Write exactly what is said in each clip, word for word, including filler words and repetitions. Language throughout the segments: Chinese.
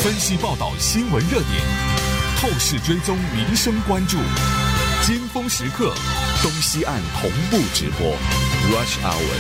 分析报道新闻热点，透视追踪民生关注，尖峰时刻，东西岸同步直播 Rush Hour。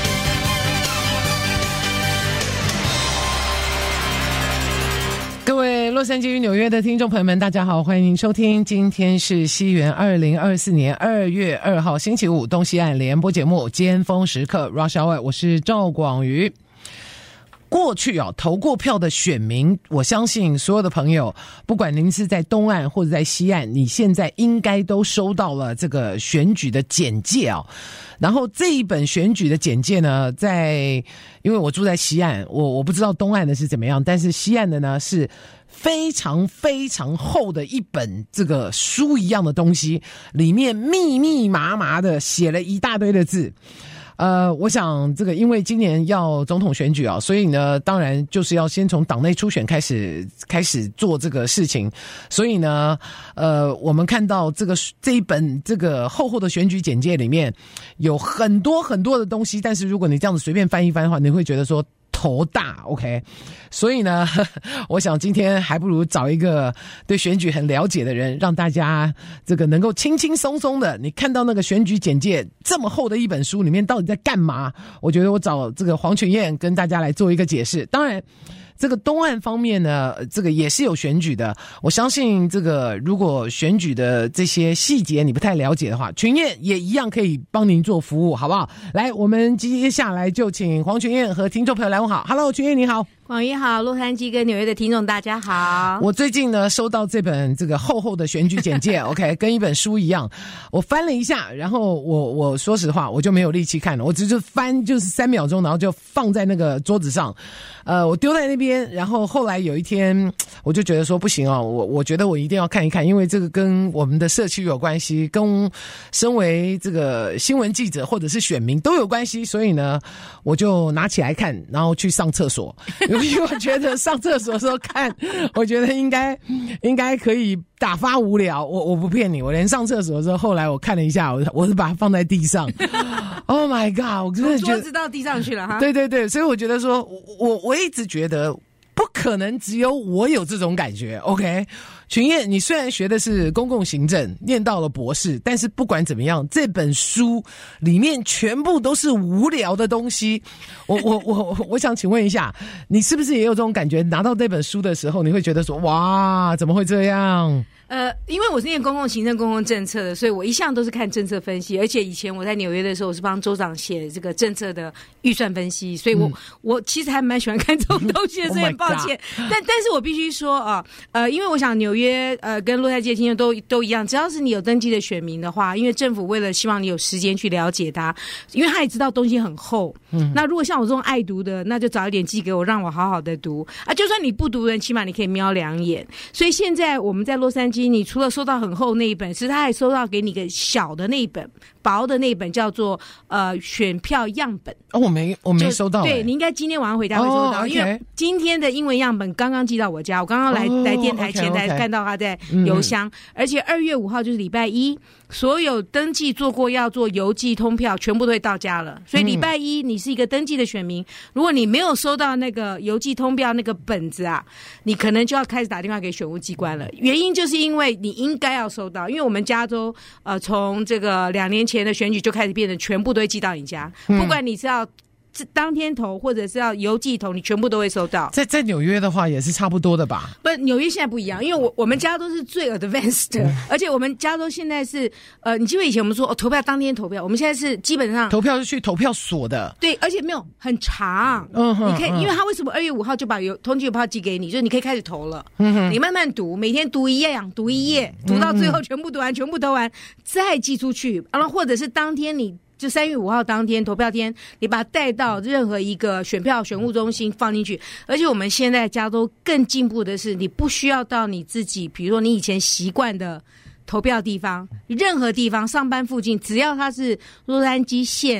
各位洛杉矶与纽约的听众朋友们，大家好，欢迎收听，今天是西元二零二四年二月二号星期五，东西岸联播节目尖峰时刻 Rush Hour， 我是赵广瑜。过去啊，投过票的选民，我相信所有的朋友，不管您是在东岸或者在西岸，你现在应该都收到了这个选举的简介啊。然后这一本选举的简介呢，在因为我住在西岸，我我不知道东岸的是怎么样，但是西岸的呢是非常非常厚的一本这个书一样的东西，里面密密麻麻的写了一大堆的字。呃，我想这个因为今年要总统选举啊，所以呢，当然就是要先从党内初选开始开始做这个事情。所以呢，呃，我们看到这个这一本这个厚厚的选举简介里面有很多很多的东西，但是如果你这样子随便翻一翻的话，你会觉得说头大 ，OK， 所以呢，呵呵我想今天还不如找一个对选举很了解的人，让大家这个能够轻轻松松的，你看到那个选举简介这么厚的一本书里面到底在干嘛？我觉得我找这个黄群燕跟大家来做一个解释。当然，这个东岸方面呢，这个也是有选举的。我相信这个如果选举的这些细节你不太了解的话，群燕也一样可以帮您做服务，好不好？来，我们接下来就请黄群燕和听众朋友来问好。Hello， 群燕你好。 广瑜好，洛杉矶跟纽约的听众大家好。 我最近呢收到这本这个厚厚的选举简介OK， 跟一本书一样，我翻了一下，然后我我说实话我就没有力气看了，我只是翻就是三秒钟，然后就放在那个桌子上，呃，我丢在那边，然后后来有一天我就觉得说不行哦，我我觉得我一定要看一看，因为这个跟我们的社区有关系，跟身为这个新闻记者或者是选民都有关系，所以呢我就拿起来看，然后去上厕所。因为我觉得上厕所的时候看，我觉得应该应该可以打发无聊。我我不骗你，我连上厕所的时候，后来我看了一下，我我是把它放在地上。Oh my god！ 我真的觉得从桌子到地上去了哈。 对对对，所以我觉得说，我我一直觉得不可能只有我有这种感觉。OK。群燕，你虽然学的是公共行政，念到了博士，但是不管怎么样，这本书里面全部都是无聊的东西。我我我我想请问一下，你是不是也有这种感觉？拿到这本书的时候，你会觉得说，哇，怎么会这样？ 呃，因为我是念公共行政、公共政策的，所以我一向都是看政策分析。而且以前我在纽约的时候，我是帮州长写这个政策的预算分析，所以我、嗯、我其实还蛮喜欢看这种东西的，所以很抱歉。Oh、但但是我必须说啊，呃，因为我想纽约呃跟洛杉矶的听众都都一样，只要是你有登记的选民的话，因为政府为了希望你有时间去了解它，因为他也知道东西很厚。嗯，那如果像我这种爱读的，那就早一点寄给我，让我好好的读啊。就算你不读人，起码你可以瞄两眼。所以现在我们在洛杉矶。你除了收到很厚那一本，其实他还收到给你个小的那一本，薄的那一本叫做呃选票样本。 哦，我没我没收到、欸。 对，你应该今天晚上回家会收到，哦 okay、因为今天的英文样本刚刚寄到我家，我刚刚来、哦、来电台前才看到他在邮箱，嗯、而且二月五号就是礼拜一，所有登记做过要做邮寄通票全部都会到家了，所以礼拜一你是一个登记的选民，如果你没有收到那个邮寄通票那个本子啊，你可能就要开始打电话给选务机关了。原因就是因为你应该要收到，因为我们加州呃从这个两年前的选举就开始变成全部都会寄到你家，不管你是要当天投或者是要邮寄投，你全部都会收到。在在纽约的话也是差不多的吧？ 不，纽约现在不一样，因为我我们加州是最 advanced 的、嗯、而且我们加州现在是呃，你记得以前我们说、哦、投票当天投票，我们现在是基本上投票是去投票所的。 对，而且没有很长。嗯哼，你可以，因为他为什么二月五号就把邮通缉邮票寄给你，就是你可以开始投了。嗯哼，你慢慢读，每天读一页，读一页，读到最后全部读完，全部投完，再寄出去。然后或者是当天你。就三月五号当天投票天，你把它带到任何一个选票选务中心放进去。而且我们现在加州更进步的是，你不需要到你自己，比如说你以前习惯的投票地方，任何地方上班附近，只要它是洛杉矶县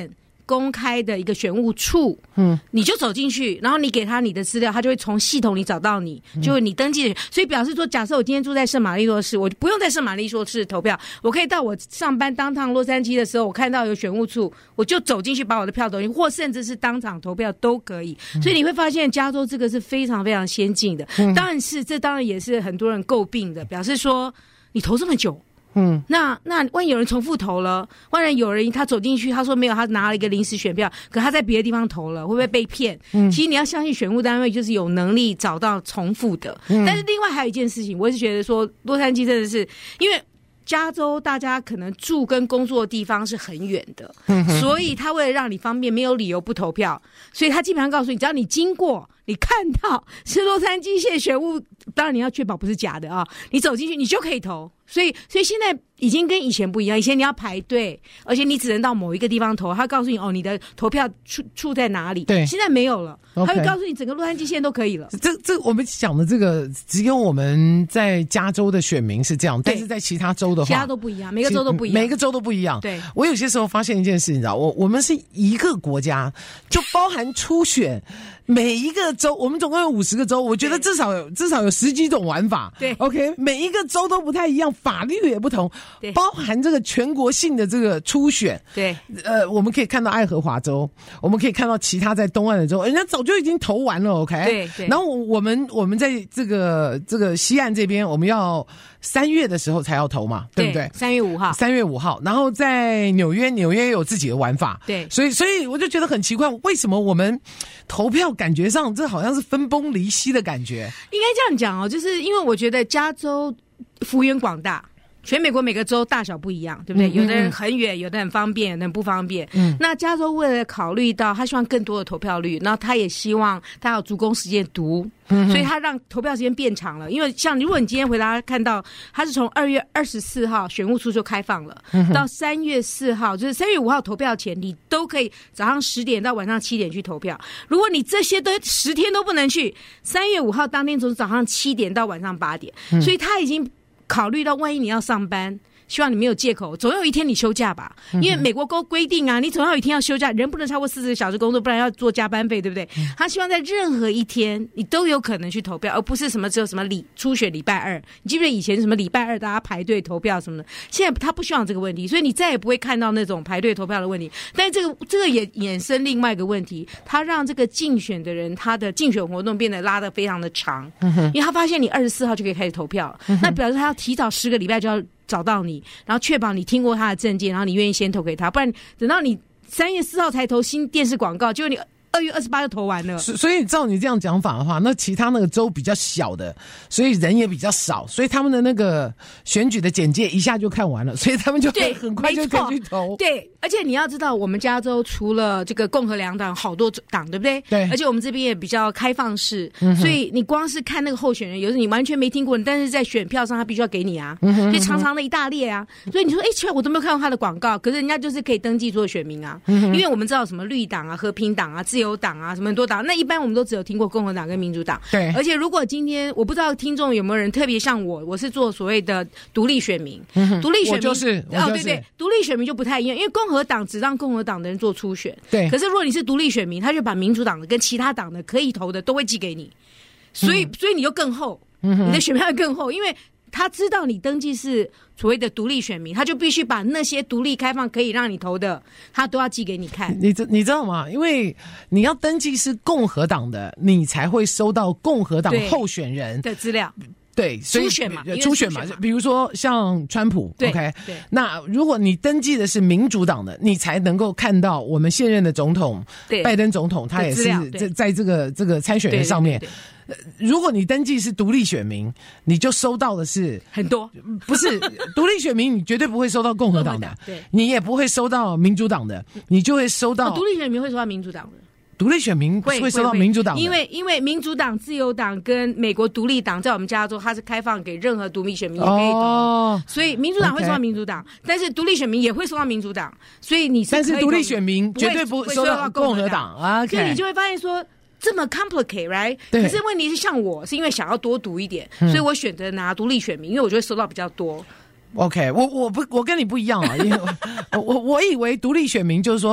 公开的一个选务处，嗯，你就走进去，然后你给他你的资料，他就会从系统里找到你，就你登记的，所以表示说，假设我今天住在圣玛丽诺市，我不用在圣玛丽诺市投票，我可以到我上班当趟洛杉矶的时候，我看到有选务处，我就走进去把我的票投进去，或甚至是当场投票都可以。所以你会发现加州这个是非常非常先进的，嗯、但是这当然也是很多人诟病的，表示说你投这么久。嗯，那那万一有人重复投了，万一有人他走进去，他说没有，他拿了一个临时选票，可他在别的地方投了，会不会被骗？嗯，其实你要相信选务单位就是有能力找到重复的。嗯，但是另外还有一件事情，我是觉得说洛杉矶真的是因为。加州大家可能住跟工作的地方是很远的，嗯、所以他为了让你方便，没有理由不投票，所以他基本上告诉你，只要你经过，你看到是洛杉矶县选务，当然你要确保不是假的啊，你走进去你就可以投。所以，所以现在已经跟以前不一样。以前你要排队，而且你只能到某一个地方投。他告诉你哦，你的投票处处在哪里？ 对， 现在没有了。Okay. 他会告诉你整个洛杉矶县都可以了。 这这我们讲的这个，只有我们在加州的选民是这样，但是在其他州的话， 其他都不一样，每个州都不一样， 每个州都不一样。 对， 我有些时候发现一件事，你知道，我我们是一个国家，就包含初选。每一个州，我们总共有五十个州，我觉得至少有至少有十几种玩法。 对 ，OK， 每一个州都不太一样，法律也不同， 对， 包含这个全国性的这个初选。 对， 呃，我们可以看到爱荷华州，我们可以看到其他在东岸的州，人家早就已经投完了 ，OK。 对对。 然后我们我们在这个这个西岸这边，我们要三月的时候才要投嘛，对不对？ 三月五号。 三月五号，然后在纽约，纽约也有自己的玩法。 对， 所以所以我就觉得很奇怪，为什么我们投票感觉上这好像是分崩离析的感觉？ 应该这样讲哦，就是因为我觉得加州幅员广大。全美国每个州大小不一样，对不对？嗯嗯嗯有的人很远，有的很方便，有的人不方便。嗯，那加州为了考虑到他希望更多的投票率，然后他也希望他有足够时间读，嗯、所以他让投票时间变长了。因为像如果你今天回答看到，他是从二月二十四号选务处就开放了，嗯、到三月四号，就是三月五号投票前，你都可以早上十点到晚上七点去投票。如果你这些都十天都不能去，三月五号当天从早上七点到晚上八点，嗯、所以他已经。考虑到万一你要上班，希望你没有借口，总有一天你休假吧，因为美国都规定啊，你总要有一天要休假，人不能超过四十个小时工作，不然要做加班费，对不对？他希望在任何一天你都有可能去投票，而不是什么只有什么礼初选礼拜二，你记不记得以前什么礼拜二大家排队投票什么的？现在他不希望这个问题，所以你再也不会看到那种排队投票的问题。但是这个这个也衍生另外一个问题，他让这个竞选的人他的竞选活动变得拉得非常的长，因为他发现你二十四号就可以开始投票，那表示他要提早十个礼拜就要找到你，然后确保你听过他的政见，然后你愿意先投给他，不然等到你三月四号才投新电视广告，结果你二月二十八就投完了。 所以照你这样讲法的话，那其他那个州比较小的，所以人也比较少，所以他们的那个选举的简介一下就看完了，所以他们就很快就可以去投。 对，而且你要知道，我们加州除了这个共和两党，好多党，对不对？ 对。 而且我们这边也比较开放式，嗯、所以你光是看那个候选人，有时候你完全没听过，但是在选票上他必须要给你啊，嗯、所以长长的一大列啊。所以你说，哎，奇怪，我都没有看到他的广告，可是人家就是可以登记做选民啊，嗯、因为我们知道什么绿党啊、和平党啊、自由党啊，什么很多党。那一般我们都只有听过共和党跟民主党。 对。 而且如果今天我不知道听众有没有人特别像我，我是做所谓的独立选民，嗯、独立选民我就是，我就是哦，对对，独立选民就不太一样，因为共和党只让共和党的人做初选。 对。 可是如果你是独立选民，他就把民主党的跟其他党的可以投的都会寄给你，所以、嗯、所以你就更厚，嗯、你的选票会更厚，因为他知道你登记是所谓的独立选民，他就必须把那些独立开放可以让你投的，他都要寄给你看。 你知你知道吗？因为你要登记是共和党的，你才会收到共和党候选人的资料。 对，所以初选嘛， 初选嘛，比如说像川普 ，OK， 对， 那如果你登记的是民主党的，你才能够看到我们现任的总统拜登总统，他也是在在这个这个参选人上面。对对对对，如果你登记是独立选民，你就收到的是很多， 不是独立选民，你绝对不会收到共和党的， 对， 你也不会收到民主党的，你就会收到独立选民会收到民主党的。 独立选民会收到民主党的， 因为因为民主党、自由党跟美国独立党在我们加州，它是开放给任何独立选民也可以投，哦、所以民主党会收到民主党， okay. 但是独立选民也会收到民主党，所以你是但是独立选民绝对不会收到共和党啊， okay. 所以你就会发现说。这么 complicate right？ 可是问题是，像我是因为想要多读一点，嗯、所以我选择拿独立选民，因为我就会收到比较多。 OK， 我我不我跟你不一样啊，因为我我我以为独立选民就是说。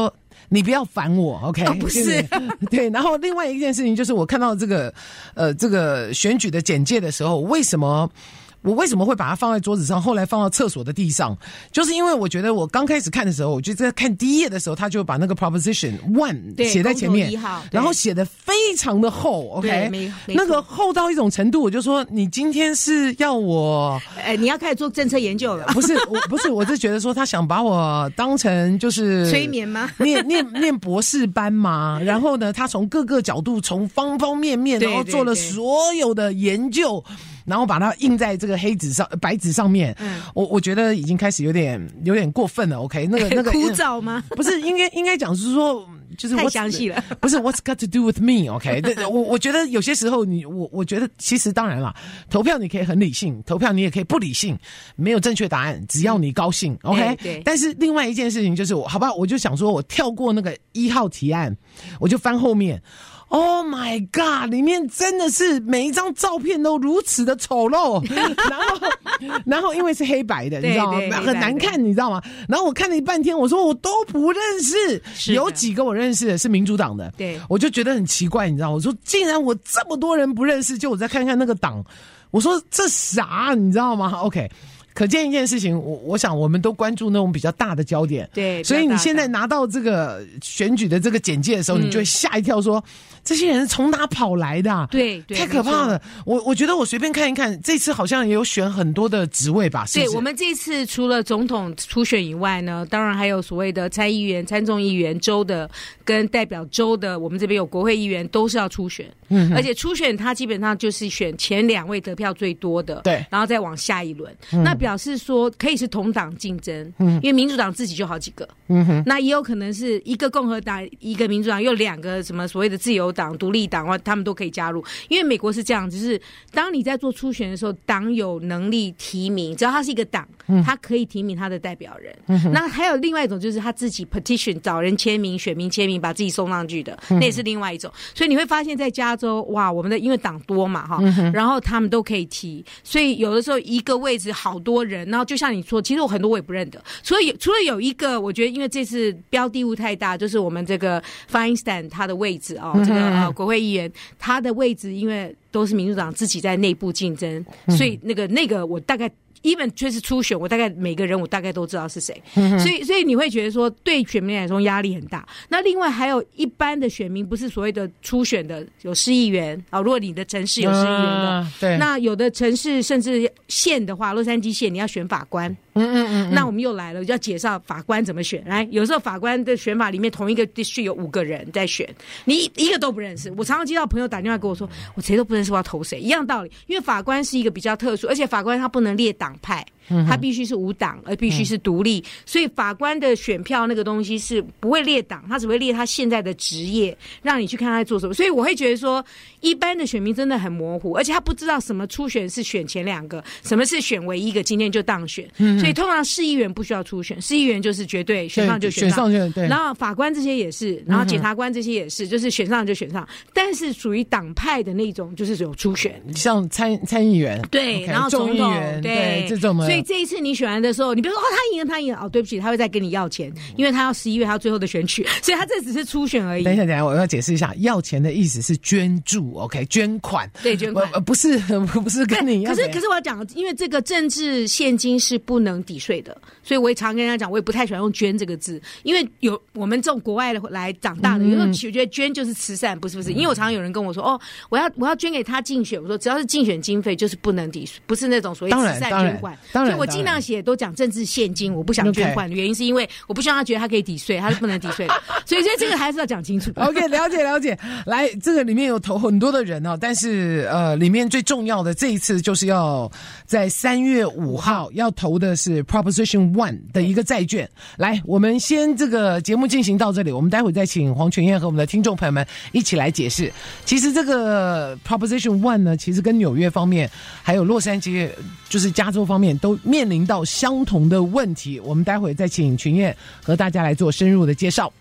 你不要烦我 ，OK？、 哦、不是， 对。然后另外一件事情就是，我看到这个呃这个选举的简介的时候，为什么？我为什么会把它放在桌子上，后来放到厕所的地上？就是因为我觉得我刚开始看的时候，我就在看第一页的时候，他就把那个 Proposition One 写在前面，然后写的非常的厚 ，OK？ 那个厚到一种程度，我就说你今天是要我， 呃，你要开始做政策研究了？ 不是，我不是，我是觉得说他想把我当成就是催眠吗？ 念念念博士班嘛，然后呢，他从各个角度，从方方面面，然后做了所有的研究。然后把它印在这个黑纸上、白纸上面，嗯，我我觉得已经开始有点有点过分了。OK， 那个那个枯燥吗？ 不是，应该应该讲是说，就是太详细了。 不是 ，What's got to do with me？ OK， 我我觉得有些时候你我我觉得其实当然啦，投票你可以很理性，投票你也可以不理性，没有正确答案，只要你高兴。OK，、欸、对。但是另外一件事情就是我，好吧，我就想说我跳过那个一号提案，我就翻后面。Oh my god！ 里面真的是每一张照片都如此的丑陋，然后，然后因为是黑白的，你知道吗？很难看，你知道吗？然后我看了一半天，我说我都不认识，有几个我认识的是民主党的，对，我就觉得很奇怪，你知道吗？我说竟然我这么多人不认识，就我再看看那个党，我说这啥，你知道吗 ？OK。可见一件事情，我我想我们都关注那种比较大的焦点，对，所以你现在拿到这个选举的这个简介的时候，嗯、你就会吓一跳说，说这些人从哪跑来的、啊？对，对太可怕了。我我觉得我随便看一看，这次好像也有选很多的职位吧？是不是？ 对，我们这次除了总统初选以外呢，当然还有所谓的参议员、参众议员、州的跟代表州的，我们这边有国会议员都是要初选，嗯，而且初选它基本上就是选前两位得票最多的，对，然后再往下一轮，嗯、那表示说可以是同党竞争，嗯，因为民主党自己就好几个，嗯哼，那也有可能是一个共和党、一个民主党，又两个什么所谓的自由党、独立党，他们都可以加入。因为美国是这样，就是当你在做初选的时候，党有能力提名，只要他是一个党，嗯、他可以提名他的代表人。嗯、那还有另外一种，就是他自己 petition 找人签名、选民签名，把自己送上去的，嗯、那也是另外一种。所以你会发现在加州，哇，我们的因为党多嘛，哈，嗯、然后他们都可以提，所以有的时候一个位置好多人。然后就像你说，其实我很多我也不认得，所以除了有一个，我觉得因为这次标的物太大，就是我们这个 Feinstein 他的位置哦，这个呃国会议员他的位置，因为都是民主党自己在内部竞争，所以那个那个我大概。even 就是初选，我大概每个人我大概都知道是谁，嗯、所以所以你会觉得说对选民来说压力很大。那另外还有一般的选民，不是所谓的初选的，有市议员啊、哦，如果你的城市有市议员的，啊、对，那有的城市甚至县的话，洛杉矶县你要选法官，嗯嗯嗯，那我们又来了，要介绍法官怎么选。来，有时候法官的选法里面，同一个 district 有五个人在选，你一个都不认识。我常常接到朋友打电话跟我说，我谁都不认识，我要投谁，一样道理。因为法官是一个比较特殊，而且法官他不能列党派。他必须是无党，而必须是独立，嗯、所以法官的选票那个东西是不会列党，他只会列他现在的职业，让你去看他在做什么。所以我会觉得说，一般的选民真的很模糊，而且他不知道什么初选是选前两个，什么是选唯一一个，今天就当选。嗯、所以通常市议员不需要初选，市议员就是绝对选上就选上，选上对。然后法官这些也是，然后检察官这些也是，就是选上就选上。但是属于党派的那种，就是有初选， 像参参议员， 对， okay, 然后总统， 对, 对这种的。 所以这一次你选完的时候，你比如说哦，他赢了，他赢了，哦，对不起，他会再跟你要钱，因为他要十一月还有最后的选举，所以他这只是初选而已。 等一下，等一下，我要解释一下，要钱的意思是捐助 ，OK， 捐款， 对，捐款， 不是不是跟你要。 可是可是我要讲，因为这个政治现金是不能抵税的，所以我也常跟人家讲，我也不太喜欢用捐这个字，因为有我们这种国外来长大的，有时候觉得捐就是慈善，不是不是，因为我常常有人跟我说，哦，我要我要捐给他竞选，我说只要是竞选经费就是不能抵税，不是那种所谓慈善捐款，所以我尽量写都讲政治现金，我不想捐款的原因是因为我不希望他觉得他可以抵税，他是不能抵税的，所以这个还是要讲清楚。 OK， 了解了解。来，这个里面有投很多的人哦，但是呃，里面最重要的这一次就是要在三月五号要投的是 Proposition One 的一个债券。来，我们先这个节目进行到这里，我们待会再请黄全燕和我们的听众朋友们一起来解释。其实这个 Proposition One 呢，其实跟纽约方面还有洛杉矶，就是加州方面都面临到相同的问题。我们待会再请群燕和大家来做深入的介绍。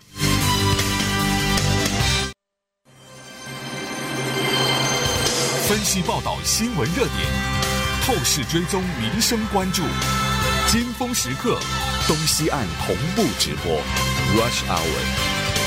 分析报道新闻热点，透视追踪民生关注，尖峰时刻，东西岸同步直播 Rush Hour。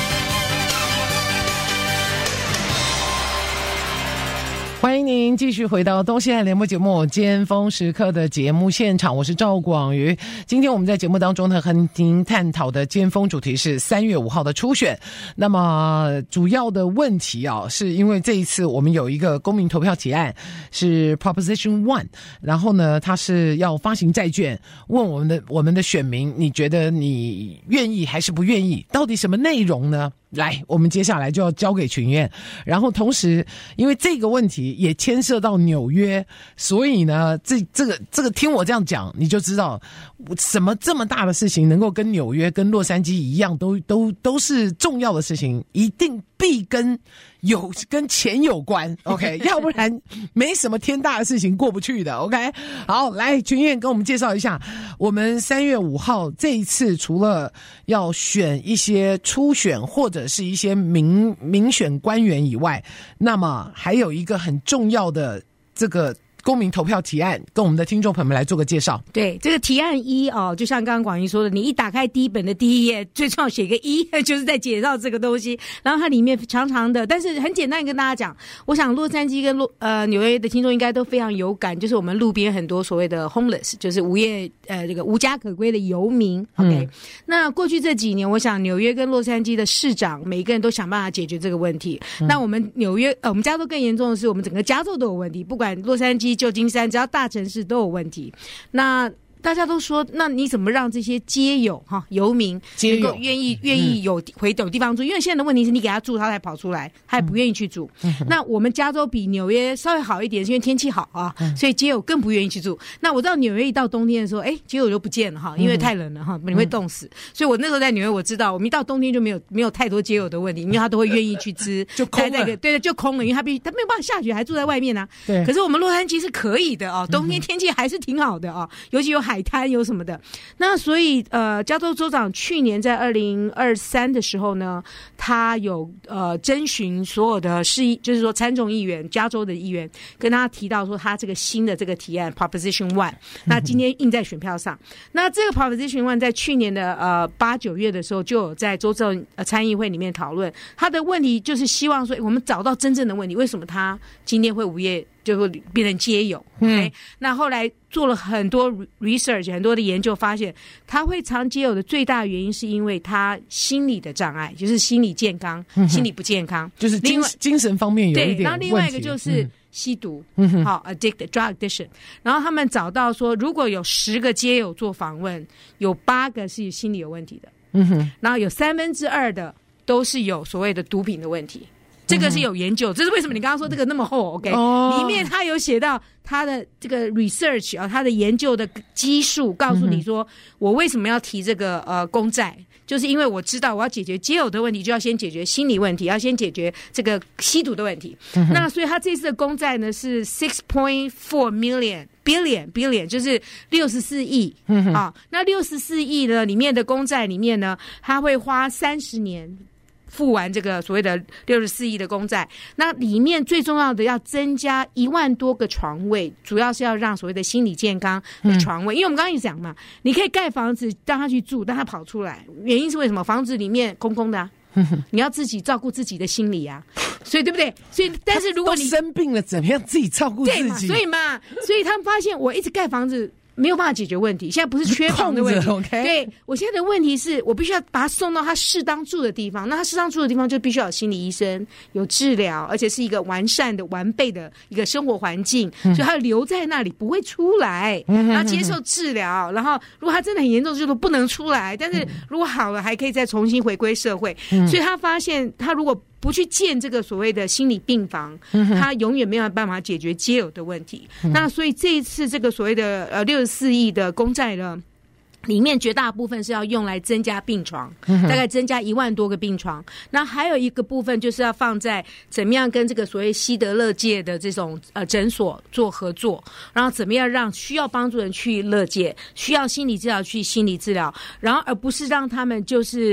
欢迎您继续回到东西岸联播节目尖峰时刻的节目现场，我是赵广瑜。今天我们在节目当中呢，和您探讨的尖峰主题是三月五号的初选。那么主要的问题啊，是因为这一次我们有一个公民投票提案是 Proposition One， 然后呢，它是要发行债券，问我们的我们的选民，你觉得你愿意还是不愿意？到底什么内容呢？来，我们接下来就要交给群院，然后同时因为这个问题也牵涉到纽约，所以呢这这个这个听我这样讲你就知道什么这么大的事情能够跟纽约跟洛杉矶一样，都都都是重要的事情，一定必跟有跟钱有关 OK 要不然没什么天大的事情过不去的 OK 好，来群院跟我们介绍一下，我们三月五号这一次除了要选一些初选或者是一些民民选官员以外，那么还有一个很重要的这个公民投票提案，跟我们的听众朋友们来做个介绍。 对，这个提案一哦，就像刚刚广义说的，你一打开第一本的第一页，最重要写个一，就是在介绍这个东西。然后它里面长长的，但是很简单跟大家讲，我想洛杉矶跟洛呃纽约的听众应该都非常有感，就是我们路边很多所谓的 homeless， 就是无业呃这个无家可归的游民。OK，、嗯、那过去这几年，我想纽约跟洛杉矶的市长每一个人都想办法解决这个问题。嗯、那我们纽约呃我们加州更严重的是，我们整个加州都有问题，不管洛杉矶、旧金山，只要大城市都有问题。那大家都说，那你怎么让这些街友哈游民能够愿意愿意有回有地方住？因为现在的问题是你给他住，他才跑出来，他也不愿意去住。嗯、那我们加州比纽约稍微好一点，是因为天气好啊，嗯、所以街友更不愿意去住。那我知道纽约一到冬天的时候，哎，街友就不见了哈，因为太冷了哈，你会冻死。嗯、所以我那时候在纽约，我知道我们一到冬天就没有没有太多街友的问题，因为他都会愿意去吃， 就空了。 对对，就空了，因为他必须他没有办法下雪，还住在外面啊。 对。 可是我们洛杉矶是可以的哦，冬天天气还是挺好的哦，尤其有海滩有什么的。那所以呃，加州州长去年在二零二三的时候呢，他有呃征询所有的市议，就是说参众议员、加州的议员，跟他提到说他这个新的这个提案 Proposition One， 那今天印在选票上。那这个 Proposition One 在去年的呃八九月的时候就有在州政呃参议会里面讨论，他的问题就是希望说我们找到真正的问题，为什么他今天会无业？就会变成街友。嗯、okay? 那后来做了很多 research， 很多的研究，发现他会常街友的最大原因是因为他心理的障碍，就是心理健康、嗯、心理不健康， 就是精精神方面有一点问题。 对，然后另外一个就是吸毒，嗯、好 addict drug addiction。然后他们找到说，如果有十个街友做访问，有八个是心理有问题的，嗯哼，然后有三分之二的都是有所谓的毒品的问题。这个是有研究，这是为什么你刚刚说这个那么厚 ，OK？、哦、里面他有写到他的这个 research 啊，他的研究的基数，告诉你说，我为什么要提这个呃公债，就是因为我知道我要解决街友的问题，就要先解决心理问题，要先解决这个吸毒的问题。嗯、那所以他这次的公债呢是 six point four million billion billion， 就是六十四亿啊。那六十四亿呢里面的公债里面呢，他会花三十年。付完这个所谓的六十四亿的公债，那里面最重要的要增加一万多个床位，主要是要让所谓的心理健康的床位，嗯、因为我们刚刚也讲嘛，你可以盖房子让他去住，但他跑出来，原因是为什么？房子里面空空的啊，你要自己照顾自己的心理啊，所以对不对？所以但是如果你生病了，怎么样自己照顾自己？ 对嘛，所以嘛，所以他们发现我一直盖房子。没有办法解决问题，现在不是缺房的问题。 okay? 对，我现在的问题是我必须要把他送到他适当住的地方。那他适当住的地方就必须要有心理医生，有治疗，而且是一个完善的、完备的一个生活环境，嗯、所以他留在那里不会出来，嗯、然后接受治疗。然后如果他真的很严重，就是不能出来。但是如果好了，还可以再重新回归社会。嗯、所以他发现，他如果不去建这个所谓的心理病房，他永远没有办法解决街友的问题。嗯、那所以这一次这个所谓的呃六十四亿的公债呢，里面绝大部分是要用来增加病床，嗯、大概增加一万多个病床。那还有一个部分就是要放在怎么样跟这个所谓西德勒界的这种呃诊所做合作，然后怎么样让需要帮助人去勒界，需要心理治疗去心理治疗，然后而不是让他们就是。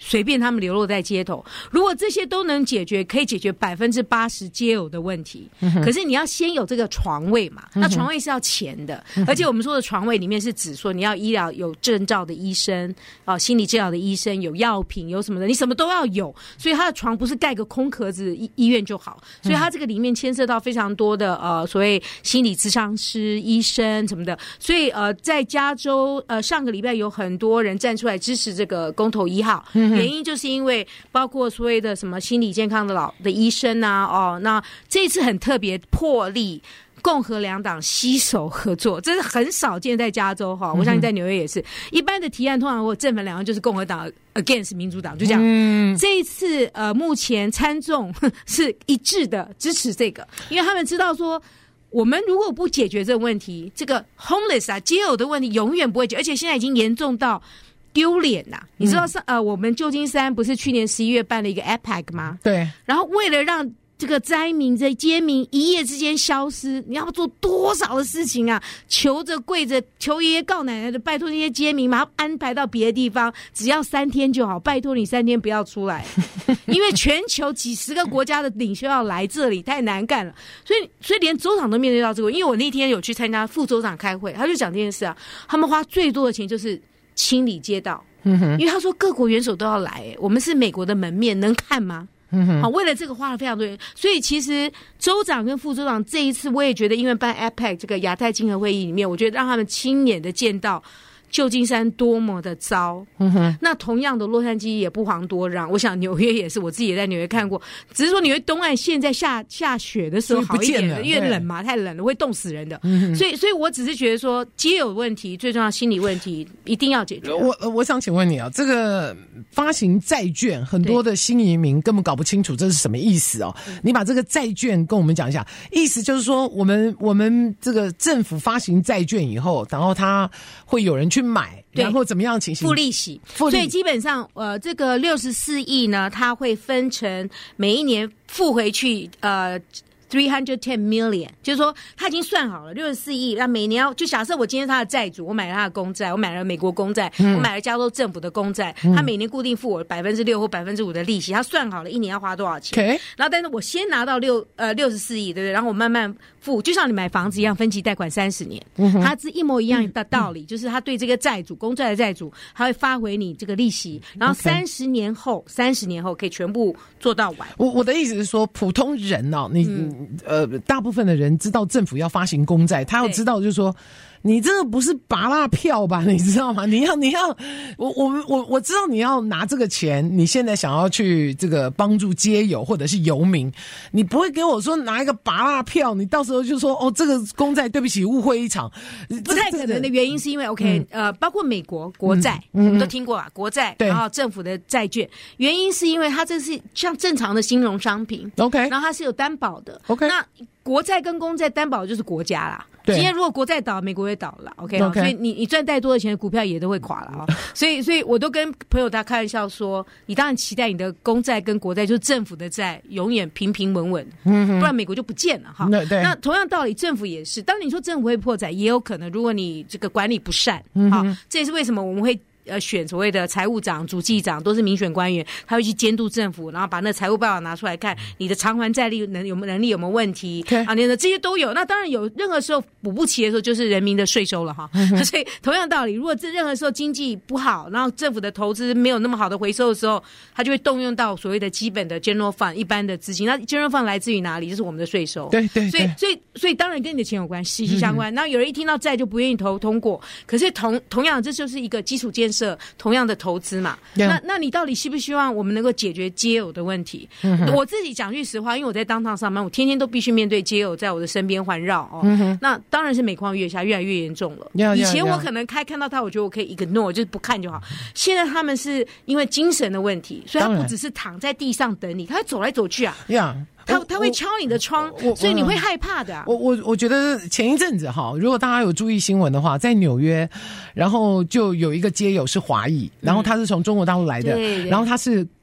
随便他们流落在街头。如果这些都能解决，可以解决百分之八十街友的问题。嗯、可是你要先有这个床位嘛，嗯、那床位是要钱的，嗯、而且我们说的床位里面是指说你要医疗有证照的医生啊、呃，心理治疗的医生，有药品，有什么的，你什么都要有。所以他的床不是盖个空壳子，医医院就好。所以他这个里面牵涉到非常多的呃所谓心理咨商师、医生什么的。所以呃，在加州呃上个礼拜有很多人站出来支持这个公投一号。嗯、原因就是因为包括所谓的什么心理健康的老的医生啊，哦，那这次很特别破例，共和两党携手合作，这是很少见在加州哈。我相信在纽约也是。嗯、一般的提案通常我正反两个就是共和党 against 民主党，就这样。嗯、这一次呃，目前参众是一致的支持这个，因为他们知道说，我们如果不解决这个问题，这个 homeless 啊街友的问题永远不会解决，而且现在已经严重到丢脸呐！你知道上呃，我们旧金山不是去年十一月办了一个 A P E C 吗？对。然后为了让这个灾民、这街民一夜之间消失，你要做多少的事情啊？求着跪着求爷爷告奶奶的，拜托那些街民，把他安排到别的地方，只要三天就好，拜托你三天不要出来，因为全球几十个国家的领袖要来这里，太难干了。所以，所以连州长都面对到这个。因为我那天有去参加副州长开会，他就讲这件事啊，他们花最多的钱就是清理街道，嗯、因为他说各国元首都要来，我们是美国的门面，能看吗？嗯、好，为了这个花了非常多钱，所以其实州长跟副州长这一次，我也觉得，因为办 A P E C 这个亚太经合会议里面，我觉得让他们亲眼的见到旧金山多么的糟。嗯哼，那同样的洛杉矶也不遑多让，我想纽约也是，我自己也在纽约看过，只是说纽约东岸现在下下雪的时候好一点的，因为冷嘛，太冷了会冻死人的。嗯、所以，所以我只是觉得说，街友问题最重要，心理问题一定要解决。 我我想请问你啊，这个发行债券，很多的新移民根本搞不清楚这是什么意思哦。你把这个债券跟我们讲一下，意思就是说，我们我们这个政府发行债券以后，然后他会有人去买，然后怎么样情形？ 付利息。所以基本上，呃，这个六十四亿呢，它会分成每一年付回去，呃。three hundred ten million， 就是说他已经算好了六十四亿，那每年要就假设我今天是他的债主，我买了他的公债，我买了美国公债，嗯、我买了加州政府的公债，嗯、他每年固定付我百分之六或百分之五的利息，他算好了一年要花多少钱。Okay. 然后但是我先拿到六呃六十四亿，对不对？然后我慢慢付，就像你买房子一样，分期贷款三十年，嗯、它是一模一样的道理，嗯、就是他对这个债主公债的债主，他会发回你这个利息，然后三十年后，三十年后可以全部做到完。 我我的意思是说，普通人哦，你。嗯呃，大部分的人知道政府要发行公债，他要知道就是说，你这个不是拔蜡票吧？你知道吗？你要你要，我我我我知道你要拿这个钱，你现在想要去这个帮助街友或者是游民，你不会给我说拿一个拔蜡票，你到时候就说哦，这个公债对不起，误会一场， 不太可能的原因是因为 OK，、嗯、呃，包括美国国债，嗯、我们都听过吧？国债，然后政府的债券，原因是因为它这是像正常的金融商品 ，OK， 然后它是有担保的 ，OK， 那国债跟公债担保就是国家啦。今天如果国债倒，美国也倒了 ，OK，, okay. 所以你你赚太多的钱，股票也都会垮了啊。所以所以我都跟朋友他开玩笑说，你当然期待你的公债跟国债，就是政府的债，永远平平稳稳，嗯、不然美国就不见了哈。那同样道理，政府也是。当你说政府会破产，也有可能，如果你这个管理不善，嗯、好，这也是为什么我们会。呃，选所谓的财务长、主计长都是民选官员，他会去监督政府，然后把那财务报表拿出来看，你的偿还债力能有没有能力有没有问题、okay. 啊？你的这些都有。那当然有，任何时候补不齐的时候，就是人民的税收了哈。嗯、所以同样道理，如果这任何时候经济不好，然后政府的投资没有那么好的回收的时候，他就会动用到所谓的基本的 general fund 一般的资金。那 general fund 来自于哪里？就是我们的税收。 对对对。 所以所以所以当然跟你的钱有关，息息相关。然后有人一听到债就不愿意投通过，可是同同样这就是一个基础建设。同样的投资嘛， yeah. 那那你到底希不希望我们能够解决街友的问题？嗯、我自己讲句实话，因为我在当趟上班，我天天都必须面对街友在我的身边环绕哦。嗯、那当然是每况愈下，越来越严重了。Yeah, yeah, 以前我可能开看到他，我觉得我可以 ignore， 就是不看就好。现在他们是因为精神的问题，所以他不只是躺在地上等你，他会走来走去啊。 Yeah. 他他会敲你的窗，所以你会害怕的、啊。 我我我觉得前一阵子哈，如果大家有注意新闻的话，在纽约，然后就有一个街友是华裔，然后他是从中国大陆来的，嗯、然后他是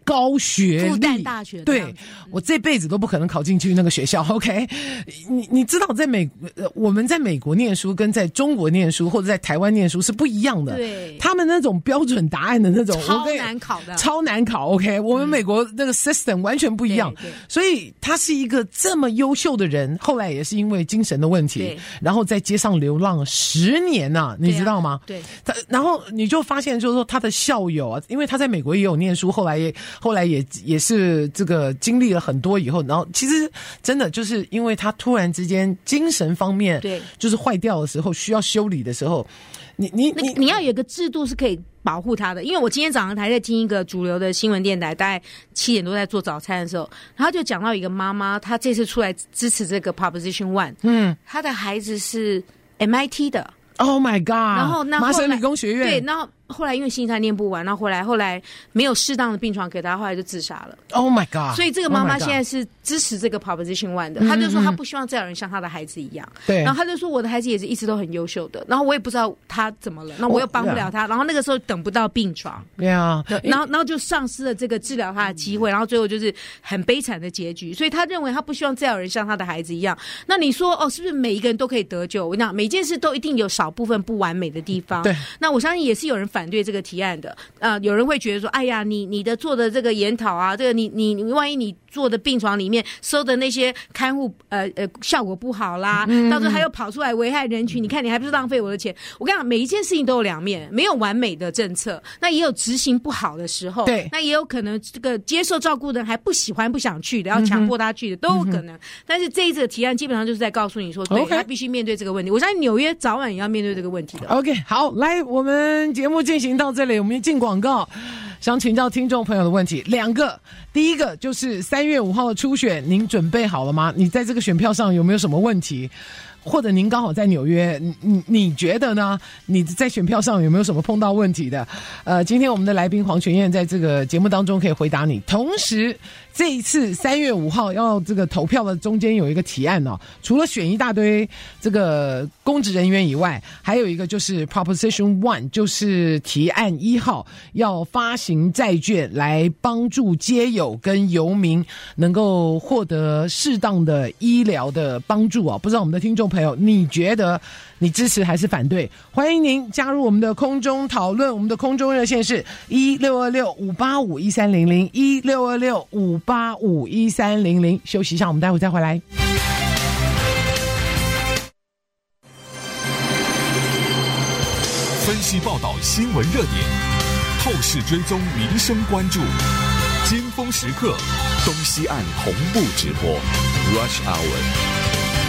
高学历， 复旦大学， 对，我这辈子都不可能考进去那个学校。OK， 你你知道，在美我们在美国念书跟在中国念书或者在台湾念书是不一样的。 对， 他们那种标准答案的那种超难考的， 超难考。OK， 我们美国那个 system 完全不一样， 嗯、 所以他是一个这么优秀的人，后来也是因为精神的问题，然后在街上流浪十年啊，你知道吗？ 对， 他然后你就发现就是说他的校友啊，因为他在美国也有念书，后来也后来也也是这个经历了很多以后，然后其实真的就是因为他突然之间精神方面对就是坏掉的时候，需要修理的时候，你你你你要有一个制度是可以保护他的。因为我今天早上还在听一个主流的新闻电台，大概七点多在做早餐的时候，然后就讲到一个妈妈，她这次出来支持这个 Proposition One， 嗯，她的孩子是 M I T 的。 Oh my god！ 然后那麻省理工学院对，然后后来因为心脏念不完，然后后来后来没有适当的病床给他，后来就自杀了。 Oh my god！ 所以这个妈妈现在是支持这个 Proposition One 的，她、嗯、就说她不希望再有人像她的孩子一样。对，然后她就说我的孩子也是一直都很优秀的，然后我也不知道他怎么了，那我又帮不了他， oh, yeah. 然后那个时候等不到病床，对啊，然后然后就丧失了这个治疗他的机会，然后最后就是很悲惨的结局。所以他认为他不希望再有人像他的孩子一样。那你说哦，是不是每一个人都可以得救？我讲每件事都一定有少部分不完美的地方。对，那我相信也是有人反对这个提案的。呃，有人会觉得说，哎呀，你你的做的这个研讨啊，这个你你你万一你做的病床里面收的那些看护呃呃效果不好啦，嗯、到时候还又跑出来危害人群，你看你还不是浪费我的钱？我跟你讲，每一件事情都有两面，没有完美的政策，那也有执行不好的时候，对，那也有可能这个接受照顾的人还不喜欢不想去的，要强迫他去的、嗯、都有可能。但是这一次的提案基本上就是在告诉你说，对， okay. 他必须面对这个问题。我相信纽约早晚也要面对这个问题的。 OK， 好，来，我们节目进行到这里，我们进广告。想请教听众朋友的问题两个，第一个就是三月五号的初选，您准备好了吗？你在这个选票上有没有什么问题？或者您刚好在纽约，你你觉得呢？你在选票上有没有什么碰到问题的？呃，今天我们的来宾黄群燕在这个节目当中可以回答你。同时，这一次三月五号要这个投票的中间有一个提案哦，除了选一大堆这个公职人员以外，还有一个就是 Proposition One， 就是提案一号，要发行债券来帮助街友跟游民能够获得适当的医疗的帮助啊！不知道我们的听众朋友，你觉得你支持还是反对？欢迎您加入我们的空中讨论，我们的空中热线是一六二六五八五一三零零一六二六五八五一三零零。休息一下，我们待会再回来。 分析报道新闻热点，透视追踪民生关注，尖峰时刻，东西岸同步直播 Rush Hour。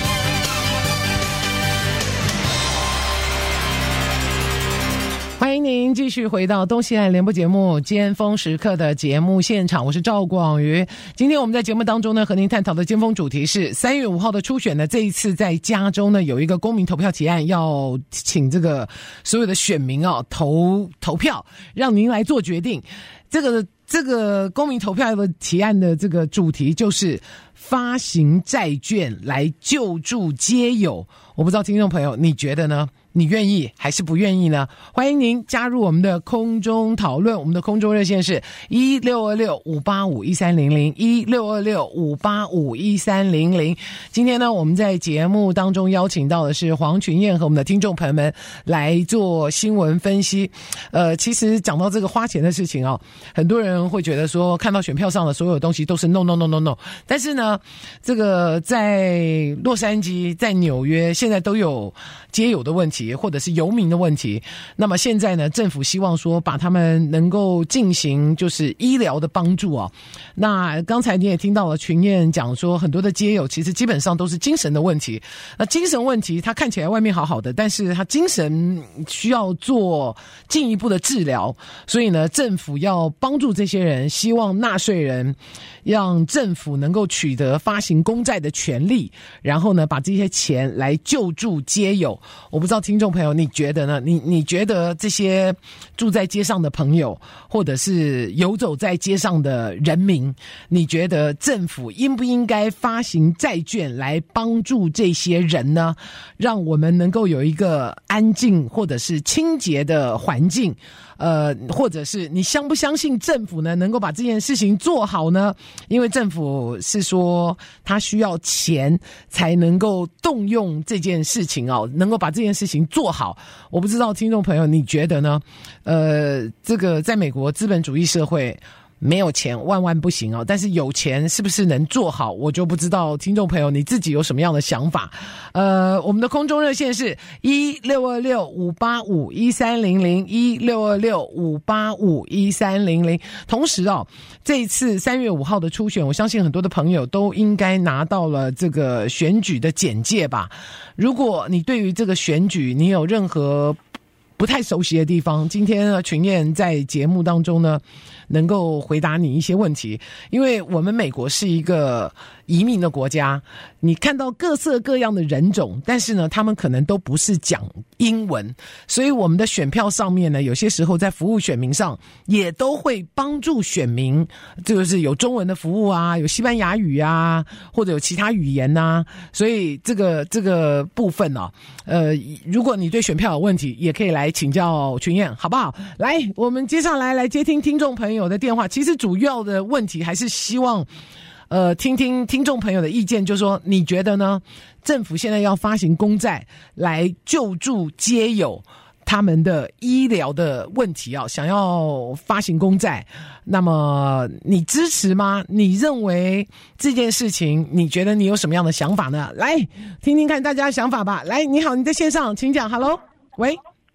欢迎您继续回到东西岸联播节目尖峰时刻的节目现场，我是赵广瑜。今天我们在节目当中呢，和您探讨的尖峰主题是三月五号的初选呢，这一次在加州呢有一个公民投票提案，要请这个所有的选民啊投投票，让您来做决定。这个这个公民投票的提案的这个主题就是发行债券来救助街友。我不知道听众朋友你觉得呢？你愿意还是不愿意呢？欢迎您加入我们的空中讨论，我们的空中热线是一六二六五八五一三零零一六二六五八五一三零零。今天呢，我们在节目当中邀请到的是黄群燕和我们的听众朋友们来做新闻分析。呃，其实讲到这个花钱的事情哦，很多人会觉得说，看到选票上的所有东西都是 no no no no no， 但是呢，这个在洛杉矶、在纽约，现在都有街友的问题。或者是游民的问题，那么现在呢，政府希望说把他们能够进行就是医疗的帮助啊。那刚才你也听到了群燕讲说，很多的街友其实基本上都是精神的问题。那精神问题，他看起来外面好好的，但是他精神需要做进一步的治疗，所以呢，政府要帮助这些人，希望纳税人让政府能够取得得发行公债的权利，然后呢把这些钱来救助街友。我不知道听众朋友你觉得呢？你你觉得这些住在街上的朋友，或者是游走在街上的人民，你觉得政府应不应该发行债券来帮助这些人呢？让我们能够有一个安静或者是清洁的环境，呃，或者是你相不相信政府呢能够把这件事情做好呢？因为政府是说他需要钱才能够动用这件事情哦，能够把这件事情做好。我不知道听众朋友你觉得呢？呃，这个在美国资本主义社会，没有钱万万不行哦，但是有钱是不是能做好，我就不知道。听众朋友你自己有什么样的想法？呃，我们的空中热线是一六二六五八五一三零零一六二六五八五一三零零。同时哦，这一次三月五号的初选，我相信很多的朋友都应该拿到了这个选举的简介吧。如果你对于这个选举你有任何不太熟悉的地方，今天呢群燕在节目当中呢能够回答你一些问题。因为我们美国是一个移民的国家，你看到各色各样的人种，但是呢他们可能都不是讲英文，所以我们的选票上面呢有些时候在服务选民上也都会帮助选民，就是有中文的服务啊，有西班牙语啊，或者有其他语言啊。所以这个这个部分呢、啊，呃如果你对选票有问题，也可以来请教群燕，好不好？来，我们接下来来接听听众朋友的电话。其实主要的问题还是希望呃听听听众朋友的意见，就是说你觉得呢？政府现在要发行公债来救助街友他们的医疗的问题啊，想要发行公债，那么你支持吗？你认为这件事情，你觉得你有什么样的想法呢？来听听看大家的想法吧。来，你好，你在线上，请讲。 Hello， 喂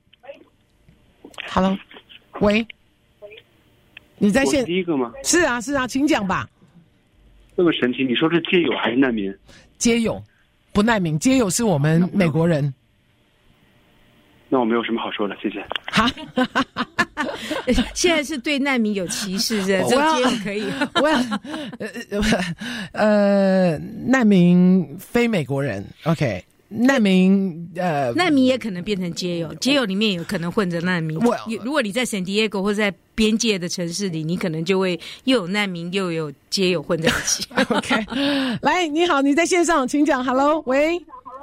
Hello， 喂，你在线？ 第一个吗？ 是啊是啊，请讲吧。 这么神奇，你说是街友还是难民？ 街友，不难民，街友是我们美国人。 那我没有什么好说的，谢谢。 哈， 现在是对难民有歧视的，这个街友可以。 我要呃呃，难民非美国人 ，OK。难民呃， 难民也可能变成街友，街友里面有可能混着难民。如果你在圣地亚哥或者在边界的城市里，你可能就会又有难民又有街友混在一起。 OK， 来，你好，你在线上，请讲。Hello， 喂，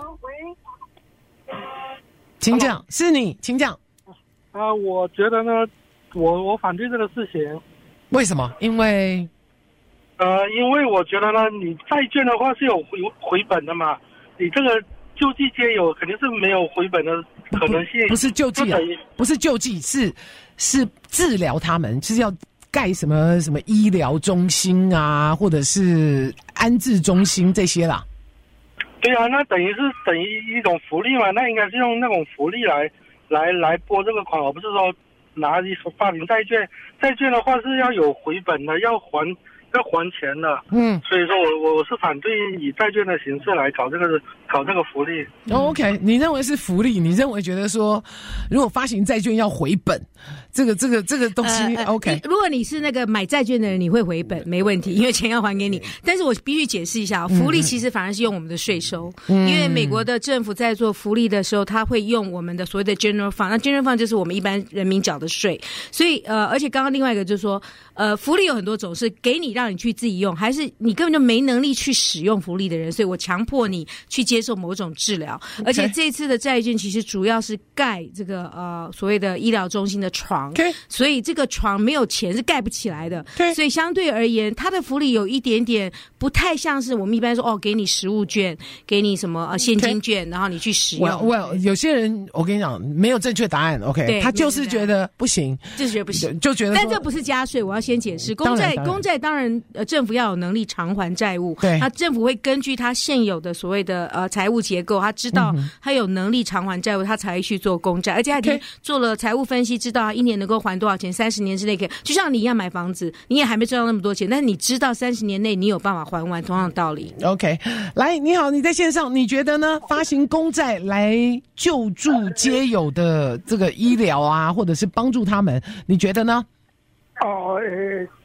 请讲，是你，请讲。 啊、呃，我觉得呢，我我反对这个事情。 为什么？因为呃，因为我觉得呢，你债券的话是有回回本的嘛，你这个救济街友肯定是没有回本的可能性。 不, 不是救济啊，不是救济，是是治疗他们，是要盖什么什么医疗中心啊，或者是安置中心这些啦。 对啊，那等于是等于一种福利嘛，那应该是用那种福利来来来拨这个款，而不是说拿一发行债券。债券的话是要有回本的，要还要还钱的。嗯，所以说我我是反对以债券的形式来搞这个搞这个福利。 哦 OK， 你认为是福利？你认为觉得说，如果发行债券要回本，这个这个这个东西、呃、OK？ 如果你是那个买债券的人，你会回本没问题，因为钱要还给你。但是我必须解释一下，福利其实反而是用我们的税收、嗯，因为美国的政府在做福利的时候，他会用我们的所谓的 general fund， 那 general fund 就是我们一般人民缴的税。所以呃，而且刚刚另外一个就是说，呃，福利有很多种，是给你让你去自己用，还是你根本就没能力去使用福利的人，所以我强迫你去接受某种治疗。Okay. 而且这次的债券其实主要是盖这个呃所谓的医疗中心的床， okay. 所以这个床没有钱是盖不起来的。 okay. 所以相对而言，它的福利有一点点不太像是我们一般说哦，给你食物券，给你什么呃现金券， okay. 然后你去使用。 well, well, 有些人我跟你讲没有正确答案 ，OK， 他就是觉得不行， 就是觉得不行， 就觉得。 但这不是加税，我要先解释。公债公债当然呃政府要有能力偿还债务， 对， 那政府会根据他现有的所谓的呃财务结构，他知道他有能力偿还债务，他才会去做公债，而且他已经做了财务分析，知道他一年能够还多少钱，三十年之内可以，就像你一样买房子，你也还没赚到那么多钱，但是你知道三十年内你有办法还完，同样的道理。 OK， 来，你好，你在线上，你觉得呢？发行公债来救助街友的这个医疗啊，或者是帮助他们，你觉得呢？ 哦，呃，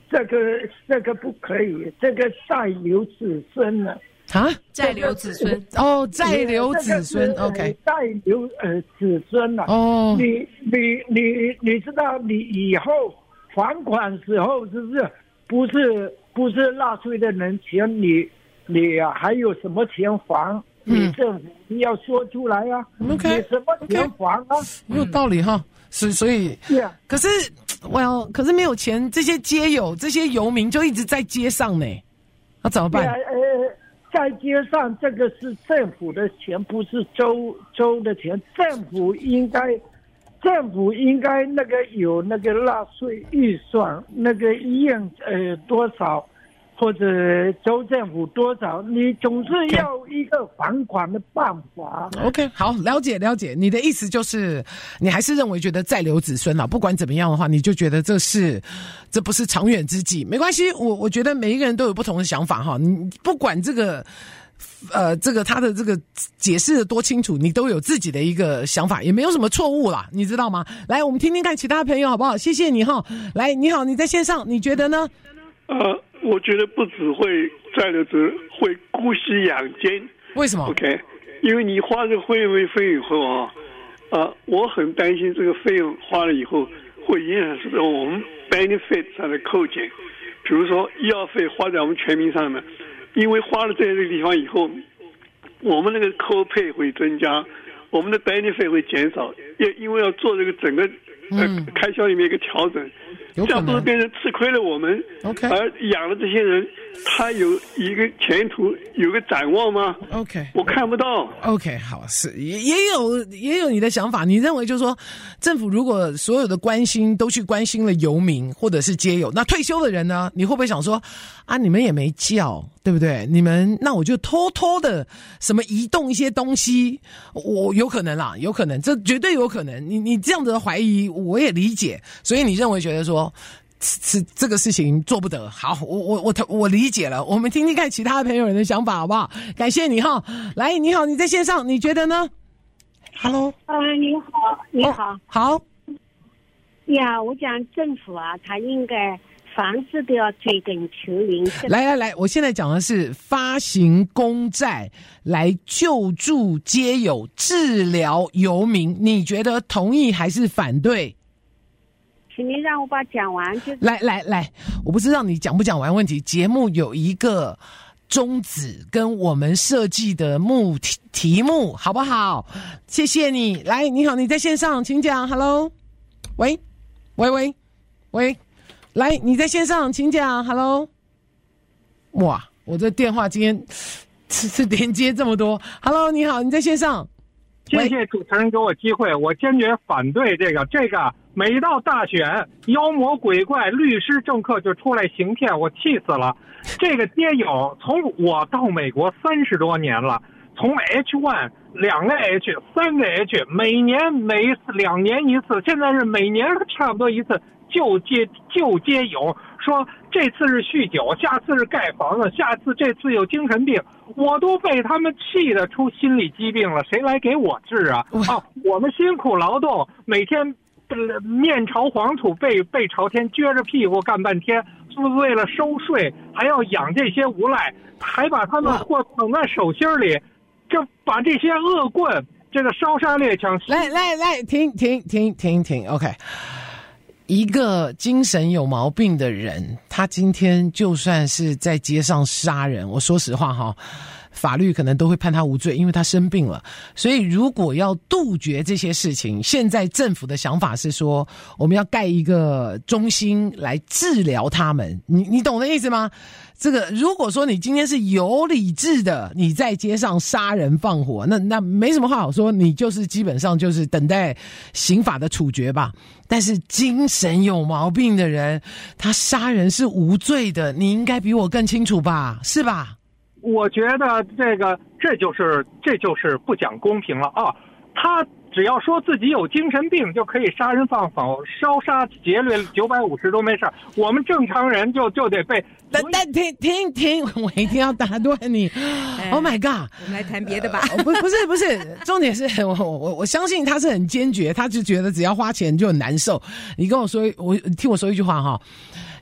这个这个不可以，这个再留子孙了。 啊， 再留子孙哦，再留子孙 ，OK， 再留呃子孙了。 哦， 你你你你知道，你以后还款时候是不是不是不是纳税的人钱，你你还有什么钱还？你政府你要说出来啊。 OK， 你什么钱还啊？ 有道理哈，所所以， Yeah. 可是，well， 可是没有钱，这些街友、这些游民就一直在街上呢，那怎么办？ Yeah, 呃在街上，这个是政府的钱，不是州州的钱。政府应该，政府应该那个有那个纳税预算，那个医院呃多少，或者州政府多少，你总是要一个还款的办法。 OK， 好，了解了解。你的意思就是，你还是认为觉得再留子孙啊，不管怎么样的话，你就觉得这是，这不是长远之计。没关系，我我觉得每一个人都有不同的想法哈。你不管这个，呃，这个他的这个解释的多清楚，你都有自己的一个想法，也没有什么错误啦，你知道吗？来，我们听听看其他朋友好不好？谢谢你哈。来，你好，你在线上，你觉得呢？ 呃，我觉得不只会再留子，会姑息养奸。 为什么 ？OK， 因为你花这个会员费以后啊，啊，我很担心这个费用花了以后会影响到我们 benefit 上的扣减，比如说医药费花在我们全民上面，因为花了在这个地方以后，我们那个扣配会增加，我们的 benefit 会减少，因因为要做这个整个呃、嗯、开销里面一个调整。这样不是变成吃亏了我们 ，OK， 而养了这些人，他有一个前途，有个展望吗 ？OK， 我看不到。 OK， 好，是也也有也有你的想法，你认为就是说，政府如果所有的关心都去关心了游民或者是街友，那退休的人呢？你会不会想说啊，你们也没叫，对不对？你们那我就偷偷的什么移动一些东西，我有可能啦，有可能，这绝对有可能。你你这样的怀疑我也理解，所以你认为觉得说。是这个事情做不得，好，我我我我理解了。我们听听看其他的朋友人的想法，好不好？感谢你哈，来，你好，你在线上，你觉得呢 ？Hello， 呃，你好，你好， 哦、好呀，我讲政府啊，他应该凡事都要追根求源。 来来来，我现在讲的是发行公债来救助街友、治疗游民，你觉得同意还是反对？ 请你让我把讲完就。 来来来，我不知道你讲不讲完问题。节目有一个宗旨跟我们设计的目题题目，好不好？谢谢你。来，你好，你在线上，请讲。Hello， 喂，喂喂喂，来，你在线上，请讲。Hello， 哇，我这电话今天是是连接这么多。Hello， 你好，你在线上。 谢谢主持人给我机会，我坚决反对这个这个。每到大选，妖魔鬼怪、律师、政客就出来行骗，我气死了。这个街友从我到美国三十多年了，从 H 一 两个 H 三个 H， 每年每一次两年一次，现在是每年差不多一次救街救街友，说这次是酗酒，下次是盖房子，下次这次有精神病，我都被他们气得出心理疾病了，谁来给我治啊？啊，我们辛苦劳动，每天。面朝黄土背背朝天，撅着屁股干半天，是为了收税，还要养这些无赖，还把他们货捧在手心里，这把这些恶棍，这个烧杀猎抢。 来来来，停停停停停 ，OK。一个精神有毛病的人，他今天就算是在街上杀人，我说实话哈。法律可能都会判他无罪，因为他生病了。所以如果要杜绝这些事情，现在政府的想法是说，我们要盖一个中心来治疗他们。你你懂的意思吗？这个如果说你今天是有理智的，你在街上杀人放火，那那没什么话好说，你就是基本上就是等待刑法的处决吧。但是精神有毛病的人，他杀人是无罪的，你应该比我更清楚吧？是吧？ 我觉得这个这就是这就是不讲公平了啊！他只要说自己有精神病就可以杀人放火、烧杀劫掠九百五十都没事，我们正常人就就得被。 但但停停停，我一定要打断你。哎、Oh my god！ 我们来谈别的吧。 呃、不不是不是，重点是我我我相信他是很坚决，他就觉得只要花钱就很难受。你跟我说，我听我说一句话哈。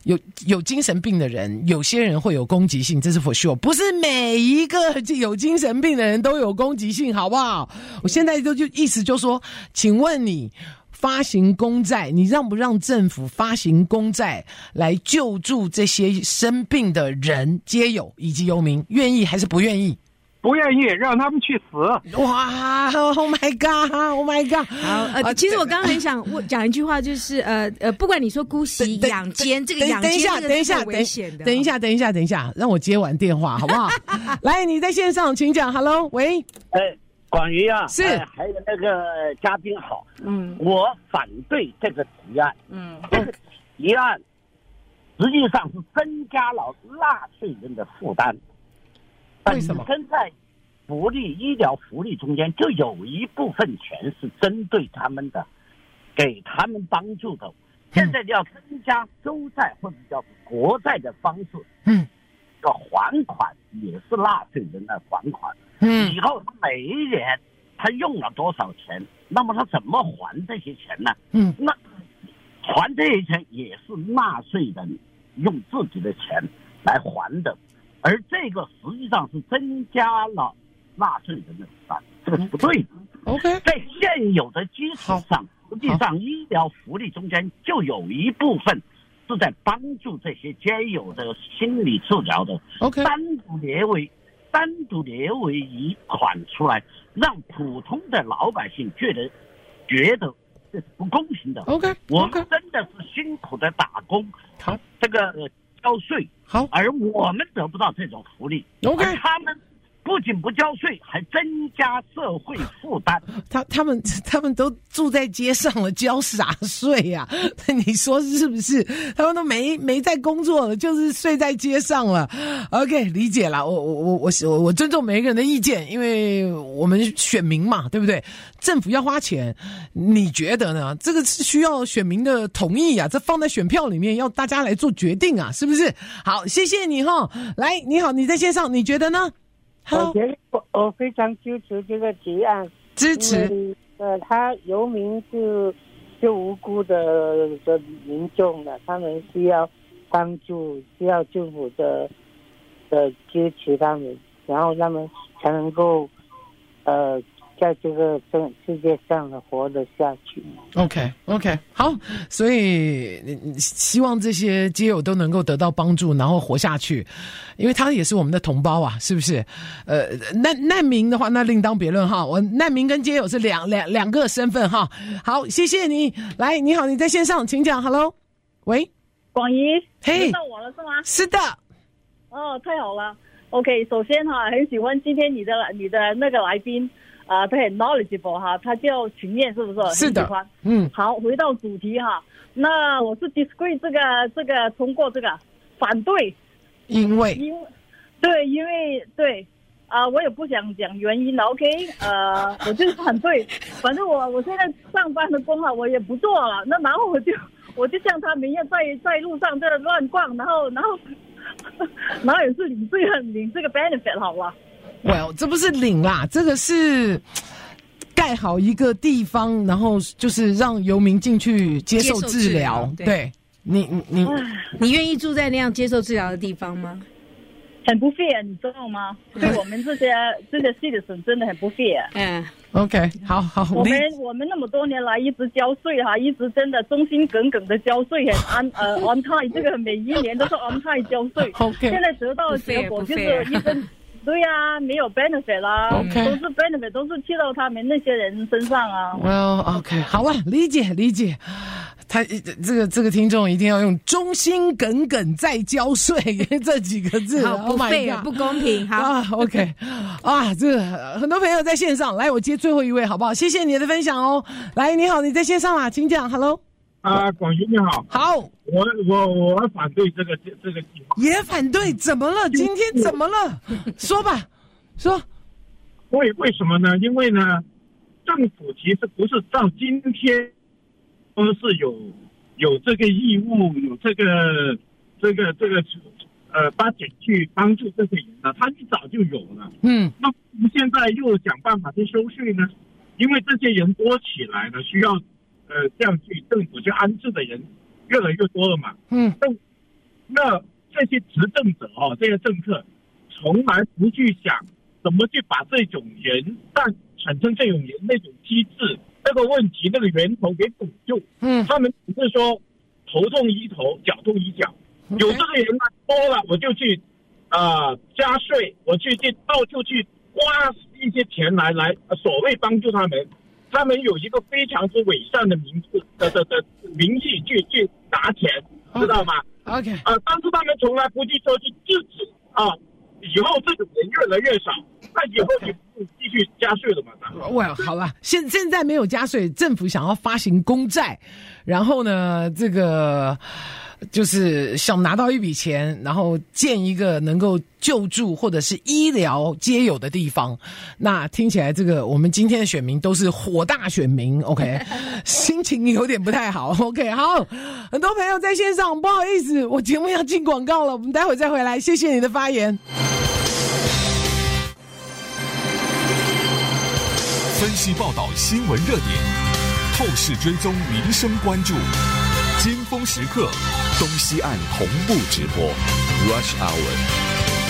有有精神病的人，有些人会有攻击性，这是 for sure， 不是每一个有精神病的人都有攻击性，好不好？我现在就就意思就说，请问你发行公债，你让不让政府发行公债来救助这些生病的人、街友以及游民？愿意还是不愿意？ 不愿意，让他们去死！ 哇 ！Oh my god！Oh my god！ 好，呃，其实我刚刚很想我讲一句话，就是呃呃，不管你说姑息养奸，这个养奸这个是危险的。 等一下，等一下，等一下，让我接完电话好不好？来，你在线上，请讲。Hello， 喂， 哎，广瑜啊， 是、 哎，还有那个嘉宾好，嗯，我反对这个提案，嗯，这个提案实际上是增加了纳税人的负担。 为什么？ 本身在福利医疗福利中间就有一部分钱是针对他们的，给他们帮助的。现在要增加州债或者叫国债的方式，嗯，这个还款也是纳税人的还款。嗯，以后每一年他用了多少钱，那么他怎么还这些钱呢？嗯，那还这些钱也是纳税人用自己的钱来还的。而这个实际上是增加了纳税人的负担，这个是不对的。 OK， 在现有的基础上，实际上医疗福利中间就有一部分是在帮助这些街友的心理治疗的。 OK， 单独列为单独列为一款出来，让普通的老百姓觉得觉得这是不公平的。 OK， 我们真的是辛苦的打工， 好， 这个。呃交税好， 而我们得不到这种福利。 OK， 而他们不仅不交税，还增加社会负担。 他他们他们都住在街上了，交啥税呀、啊？你说是不是？他们都没没在工作了，就是睡在街上了。OK， 理解了。我我我我我尊重每一个人的意见，因为我们选民嘛，对不对？政府要花钱，你觉得呢？这个是需要选民的同意啊，这放在选票里面，要大家来做决定啊，是不是？好，谢谢你哈。来，你好，你在线上，你觉得呢？ 我觉得我我非常支持这个提案， 支持。 呃，他游民就就无辜的的民众了，他们需要帮助，需要政府的的支持他们，然后他们才能够呃在这个世界上活得下去。 OK OK， 好，所以希望这些街友都能够得到帮助，然后活下去，因为他也是我们的同胞啊，是不是？呃，难难民的话，那另当别论哈。我难民跟街友是两两两个身份哈。好，谢谢你。来，你好，你在线上，请讲。Hello， 喂， 广怡， 嘿， 到我了是吗？ 是的。 哦，太好了。OK， 首先哈，很喜欢今天你的你的那个来宾。啊、呃，他很 knowledgeable 哈，他叫群燕，是不是？ 是的， 很喜欢。 嗯， 好，回到主题哈，那我是 disagree 这个这个通过这个反对， 因为因对，因为对啊、呃，我也不想讲原因了 ，OK， 呃，我就是反对，反正我我现在上班的工啊，我也不做了，那然后我就我就像他们一样在在路上这乱逛，然后然后然后也是领这个领这个 benefit 好了。 Well， 这不是领啦，这个是盖好一个地方，然后就是让游民进去接受治疗。对，对你你你你愿意住在那样接受治疗的地方吗？ 很不 fair， 你知道吗？对我们这些这些 citizen 真的很不 fair。 嗯 ，OK， 好好。 我们我们那么多年来一直交税哈，一直真的忠心耿耿的交税，很 on 呃 on time， 这个每一年都是 on time 交税。 OK， 现在得到的结果就是一分。对呀、啊，没有 benefit 啦、 okay. 都是 benefit 都是去到他们那些人身上啊。 Well, OK， 好啊，理解理解。他这个这个听众一定要用忠心耿耿再交税这几个字， 好不 fair， 不公平。好啊 ，OK， 啊，这个很多朋友在线上，来，我接最后一位好不好？谢谢你的分享哦。来，你好，你在线上啦，请讲 ，Hello。 啊，广瑜你好。 好， 我我我反对这个这个计划。 也反对？怎么了？今天怎么了？说吧，说。 为为什么呢？因为呢，政府其实不是到今天，都是有有这个义务，有这个这个这个呃 budget 去帮助这些人呢，他一早就有了。 嗯， 那我们现在又想办法去收税呢？因为这些人多起来呢，需要。呃，这样去政府去安置的人越来越多了嘛。 嗯， 政那这些执政者哦，这些政客从来不去想怎么去把这种人但产生这种人那种机制那个问题那个源头给堵住。嗯，他们只是说头痛医头，脚痛医脚。Okay. 有这个人多了，我就去啊、呃、加税，我去去到处去花一些钱来来所谓帮助他们。他们有一个非常之伪善的名字的的的名气去去拿钱，知道吗 ？OK， 啊、呃，但是他们从来不去说去制止啊，以后这种人越来越少，那以后就不继续加税了嘛？ 喂，好了，现现在没有加税，政府想要发行公债，然后呢，这个。就是想拿到一笔钱，然后建一个能够救助或者是医疗皆有的地方。那听起来这个我们今天的选民都是火大选民 ，OK， 心情有点不太好 ，OK， 好，很多朋友在线上，不好意思，我节目要进广告了，我们待会再回来，谢谢你的发言。 分析报道新闻热点，透视追踪民生关注。尖峰时刻，东西岸同步直播 Rush Hour。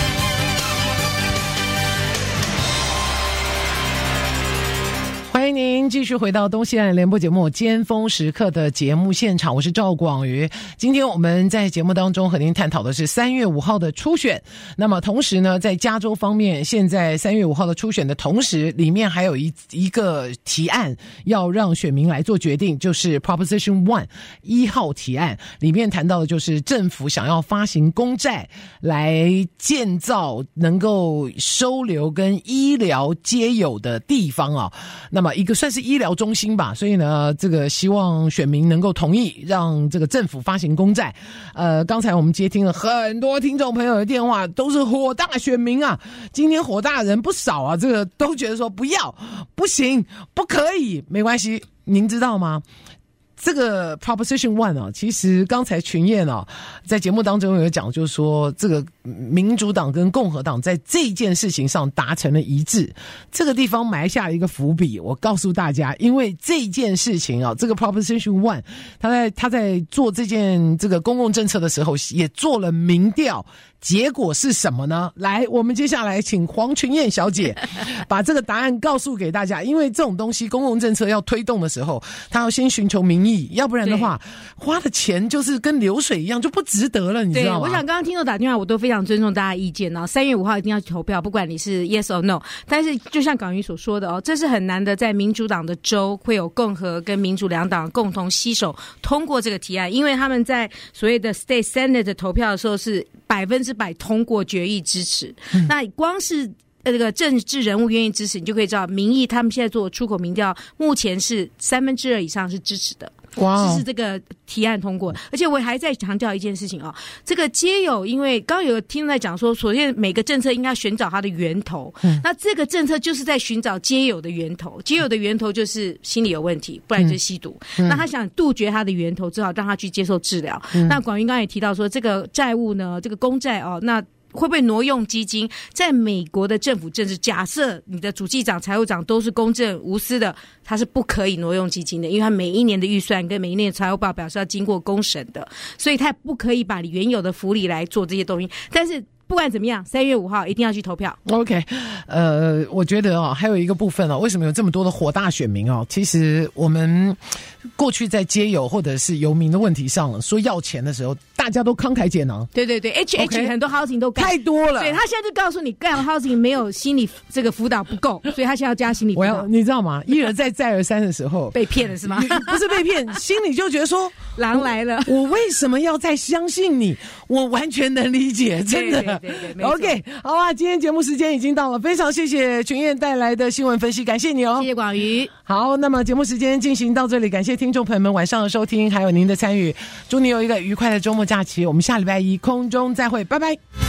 欢迎您继续回到东西岸联播节目尖峰时刻的节目现场，我是赵广瑜。今天我们在节目当中和您探讨的是三月五号的初选。那么同时呢，在加州方面，现在三月五号的初选的同时，里面还有一一个提案要让选民来做决定，就是 Proposition One 一号提案，里面谈到的就是政府想要发行公债来建造能够收留跟医疗皆有的地方啊。那么一个算是医疗中心吧，所以呢，这个希望选民能够同意让这个政府发行公债。呃，刚才我们接听了很多听众朋友的电话，都是火大选民啊，今天火大人不少啊，这个都觉得说不要、不行、不可以，没关系，您知道吗？这个 Proposition One 啊，其实刚才群燕啊在节目当中有讲，就是说这个民主党跟共和党在这件事情上达成了一致，这个地方埋下了一个伏笔。我告诉大家，因为这件事情啊，这个 Proposition One， 他在他在做这件这个公共政策的时候，也做了民调。结果是什么呢？来，我们接下来请黄群燕小姐把这个答案告诉给大家。因为这种东西，公共政策要推动的时候，他要先寻求民意，要不然的话，花的钱就是跟流水一样，就不值得了，你知道吗？ 对，我想刚刚听众打电话，我都非常尊重大家意见哦。三月五号一定要去投票，不管你是 yes or no。但是就像港瑜所说的哦，这是很难的，在民主党的州会有共和跟民主两党共同携手通过这个提案，因为他们在所谓的 state senate 的投票的时候是百分之百通过决议支持。嗯、那光是呃这个政治人物愿意支持，你就可以知道民意他们现在做出口民调，目前是三分之二以上是支持的。 哇， 支持这个提案通过。而且我还在强调一件事情啊、哦，这个皆有，因为刚刚有听众在讲说，首先每个政策应该寻找它的源头、嗯、那这个政策就是在寻找皆有的源头，皆有的源头就是心理有问题，不然就是吸毒、嗯、那他想杜绝它的源头，只好让他去接受治疗、嗯、那广云刚刚也提到说，这个债务呢，这个公债哦，那会不会挪用基金？在美国的政府政治，假设你的主计长、财务长都是公正无私的，他是不可以挪用基金的，因为他每一年的预算跟每一年的财务报表是要经过公审的，所以他不可以把原有的福利来做这些东西。但是不管怎么样，三月五号一定要去投票。 OK， 呃，我觉得哦，还有一个部分哦，为什么有这么多的火大选民哦？其实我们过去在街友或者是游民的问题上说要钱的时候，大家都慷慨解囊。 对对对 ，H H、okay, 很多 housing 都太多了。 对，他现在就告诉你，干 housing 没有心理这个辅导不够，所以他现在要加心理辅导。 我要你知道吗？一而再再而三的时候被骗了是吗？ 不是被骗，心里就觉得说狼来了， 我, 我为什么要再相信你？我完全能理解，真的。 对对对对 OK， 好啊，今天节目时间已经到了，非常谢谢群燕带来的新闻分析，感谢你哦， 谢谢广瑜。 好，那么节目时间进行到这里，感谢听众朋友们晚上的收听，还有您的参与，祝你有一个愉快的周末假期，我们下礼拜一空中再会，拜拜。